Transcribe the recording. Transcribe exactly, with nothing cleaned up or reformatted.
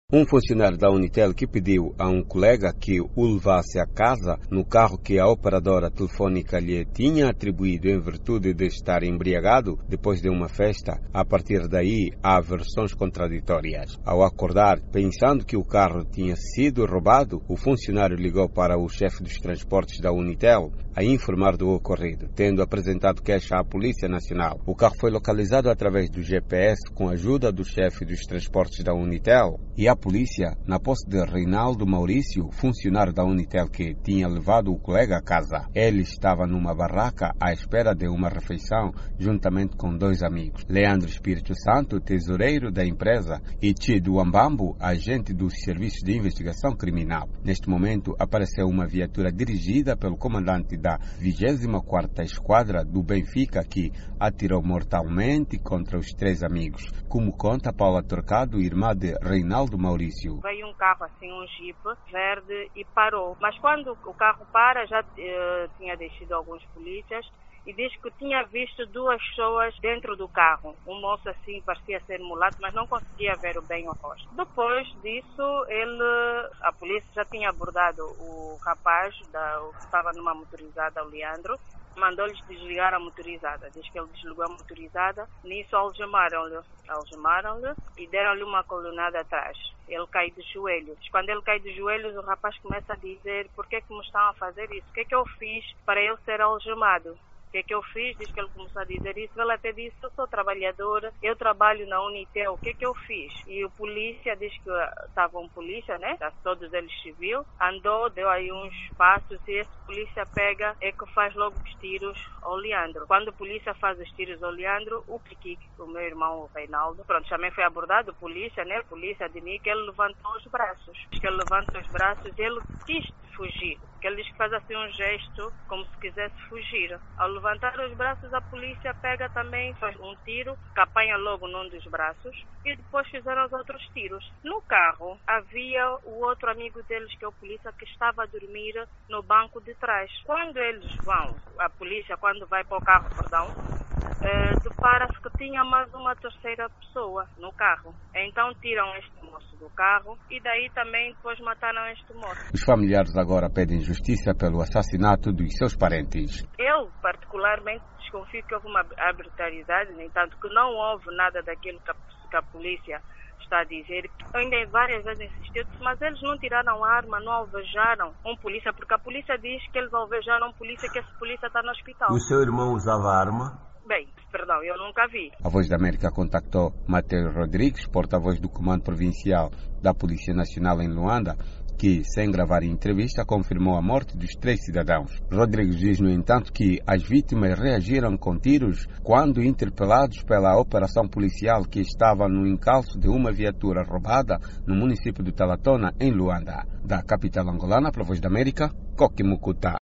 Um funcionário da Unitel que pediu a um colega que o levasse a casa no carro que a operadora telefônica lhe tinha atribuído em virtude de estar embriagado depois de uma festa. A partir daí, há versões contraditórias. Ao acordar, pensando que o carro tinha sido roubado, o funcionário ligou para o chefe dos transportes da Unitel a informar do ocorrido, tendo apresentado queixa à Polícia Nacional. O carro foi localizado através do G P S com a ajuda do chefe dos transportes da Unitel e a polícia, na posse de Reinaldo Maurício, funcionário da Unitel que tinha levado o colega a casa. Ele estava numa barraca à espera de uma refeição, juntamente com dois amigos. Leandro Espírito Santo, tesoureiro da empresa, e Tido Ambambo, agente dos Serviços de Investigação Criminal. Neste momento, apareceu uma viatura dirigida pelo comandante da vigésima quarta Esquadra do Benfica que atirou mortalmente contra os três amigos. Como conta Paula Torcado, irmã de Reinaldo Maurício. Veio um carro assim, um Jeep verde e parou. Mas quando o carro para, já uh, tinha descido alguns polícias e diz que tinha visto duas pessoas dentro do carro. Um moço assim, parecia ser mulato, mas não conseguia ver bem o rosto. Depois disso, ele, a polícia já tinha abordado o rapaz da, que estava numa motorizada, o Leandro, mandou-lhes desligar a motorizada. Diz que ele desligou a motorizada. Nisso algemaram-lhe, algemaram-lhe e deram-lhe uma colunada atrás. Ele cai de joelhos. Quando ele cai de joelhos, o rapaz começa a dizer: por que que me estão a fazer isso? O que é que eu fiz para ele ser algemado? O que é que eu fiz? Diz que ele começou a dizer isso. Ele até disse: eu sou trabalhadora, eu trabalho na Unitel, o que é que eu fiz? E o polícia, diz que estava um polícia, né? Todos eles civil, andou, deu aí uns passos e esse polícia pega, é que faz logo os tiros ao Leandro. Quando o polícia faz os tiros ao Leandro, o Piquique, o meu irmão, o Reinaldo, pronto, também foi abordado, o polícia, né? O polícia de mim, que ele levantou os braços. Diz que ele levanta os braços e ele quis fugir. Que ele diz que faz assim um gesto, como se quisesse fugir. Ao levantar os braços, a polícia pega também, faz um tiro, que apanha logo num dos braços, e depois fizeram os outros tiros. No carro, havia o outro amigo deles, que é o polícia, que estava a dormir no banco de trás. Quando eles vão, a polícia, quando vai para o carro, perdão, Uh, depara-se que tinha mais uma terceira pessoa no carro. Então tiram este moço do carro e daí também depois mataram este moço. Os familiares agora pedem justiça pelo assassinato dos seus parentes. Eu, particularmente, desconfio que houve uma arbitrariedade, no entanto, que não houve nada daquilo que a, que a polícia está a dizer. Eu ainda várias vezes insistiu, mas eles não tiraram a arma, não alvejaram um polícia, porque a polícia diz que eles alvejaram um polícia, que esse polícia está no hospital. O seu irmão usava arma? Bem, perdão, eu nunca vi. A Voz da América contactou Mateus Rodrigues, porta-voz do Comando Provincial da Polícia Nacional em Luanda, que, sem gravar entrevista, confirmou a morte dos três cidadãos. Rodrigues diz, no entanto, que as vítimas reagiram com tiros quando interpelados pela operação policial que estava no encalço de uma viatura roubada no município de Talatona, em Luanda. Da capital angolana, para a Voz da América, Coque Mucuta.